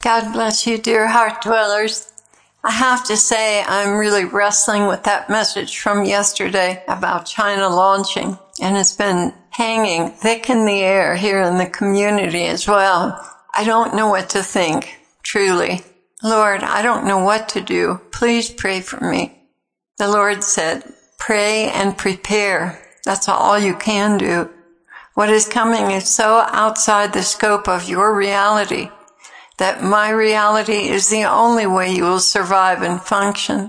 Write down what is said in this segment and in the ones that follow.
God bless you, dear heart dwellers. I have to say I'm really wrestling with that message from yesterday about China launching, and it's been hanging thick in the air here in the community as well. I don't know what to think, truly. Lord, I don't know what to do. Please pray for me. The Lord said, pray and prepare. That's all you can do. What is coming is so outside the scope of your reality that my reality is the only way you will survive and function.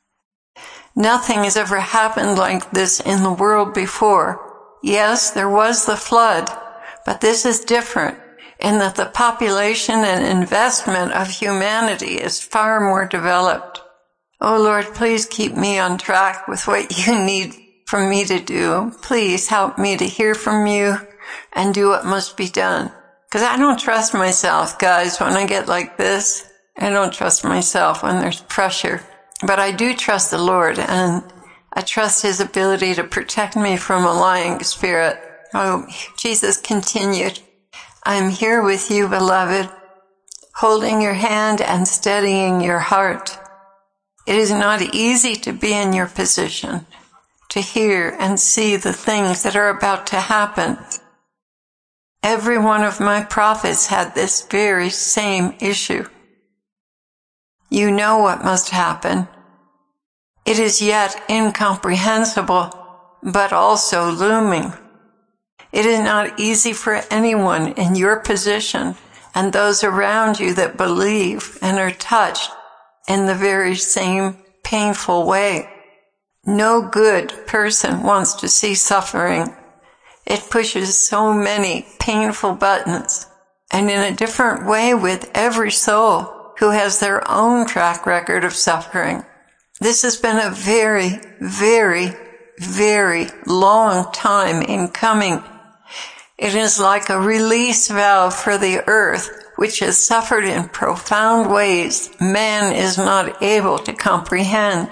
Nothing has ever happened like this in the world before. Yes, there was the flood, but this is different in that the population and investment of humanity is far more developed. Oh Lord, please keep me on track with what you need from me to do. Please help me to hear from you and do what must be done. Because I don't trust myself, guys, when I get like this. I don't trust myself when there's pressure. But I do trust the Lord, and I trust His ability to protect me from a lying spirit. Oh, Jesus continued, I'm here with you, beloved, holding your hand and steadying your heart. It is not easy to be in your position, to hear and see the things that are about to happen. Every one of my prophets had this very same issue. You know what must happen. It is yet incomprehensible, but also looming. It is not easy for anyone in your position and those around you that believe and are touched in the very same painful way. No good person wants to see suffering. It pushes so many painful buttons, and in a different way with every soul who has their own track record of suffering. This has been a very, very, very long time in coming. It is like a release valve for the earth, which has suffered in profound ways man is not able to comprehend.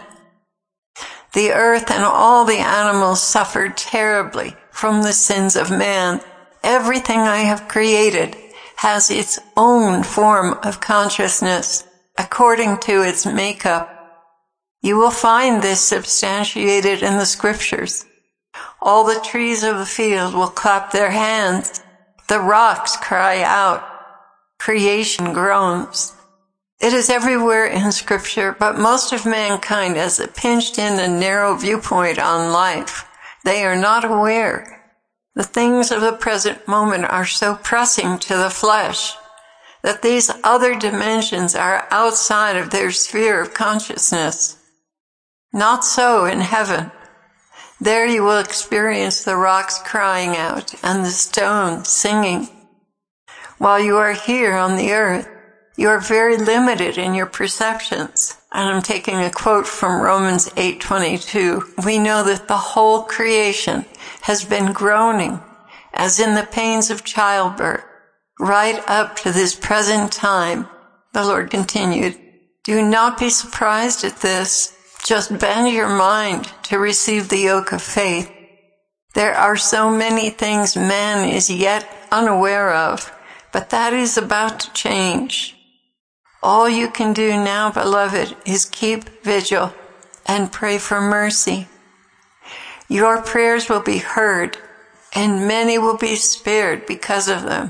The earth and all the animals suffered terribly from the sins of man. Everything I have created has its own form of consciousness according to its makeup. You will find this substantiated in the scriptures. All the trees of the field will clap their hands. The rocks cry out. Creation groans. It is everywhere in scripture, but most of mankind has a pinched-in and narrow viewpoint on life. They are not aware. The things of the present moment are so pressing to the flesh that these other dimensions are outside of their sphere of consciousness. Not so in heaven. There you will experience the rocks crying out and the stones singing. While you are here on the earth, you are very limited in your perceptions. And I'm taking a quote from Romans 8:22. We know that the whole creation has been groaning, as in the pains of childbirth, right up to this present time. The Lord continued, do not be surprised at this. Just bend your mind to receive the yoke of faith. There are so many things man is yet unaware of, but that is about to change. All you can do now, beloved, is keep vigil and pray for mercy. Your prayers will be heard, and many will be spared because of them.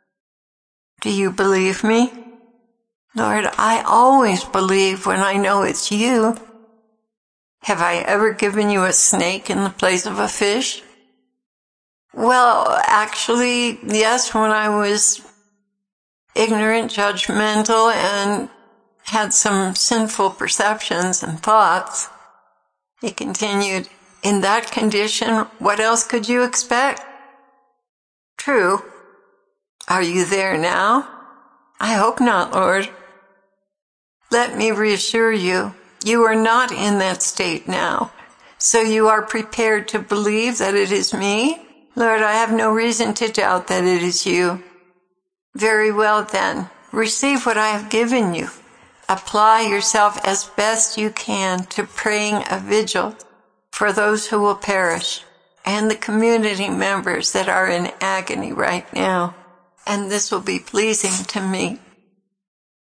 Do you believe me? Lord, I always believe when I know it's you. Have I ever given you a snake in the place of a fish? Well, actually, yes, when I was ignorant, judgmental, and had some sinful perceptions and thoughts. He continued, in that condition, what else could you expect? True. Are you there now? I hope not, Lord. Let me reassure you, you are not in that state now. So you are prepared to believe that it is me? Lord, I have no reason to doubt that it is you. Very well then, receive what I have given you. Apply yourself as best you can to praying a vigil for those who will perish and the community members that are in agony right now. And this will be pleasing to me.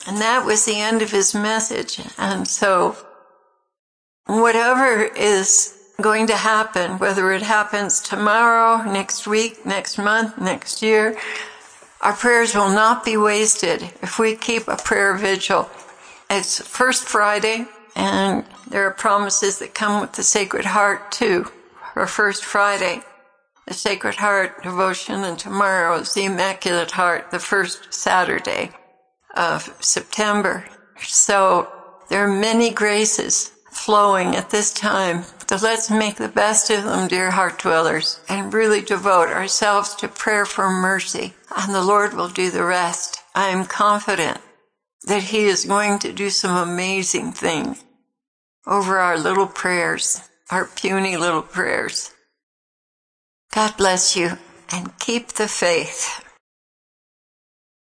And that was the end of his message. And so whatever is going to happen, whether it happens tomorrow, next week, next month, next year, our prayers will not be wasted if we keep a prayer vigil. It's First Friday, and there are promises that come with the Sacred Heart too, for First Friday. The Sacred Heart devotion, and tomorrow is the Immaculate Heart, the first Saturday of September. So there are many graces flowing at this time. So let's make the best of them, dear heart dwellers, and really devote ourselves to prayer for mercy, and the Lord will do the rest. I am confident that He is going to do some amazing things over our little prayers, our puny little prayers. God bless you, and keep the faith.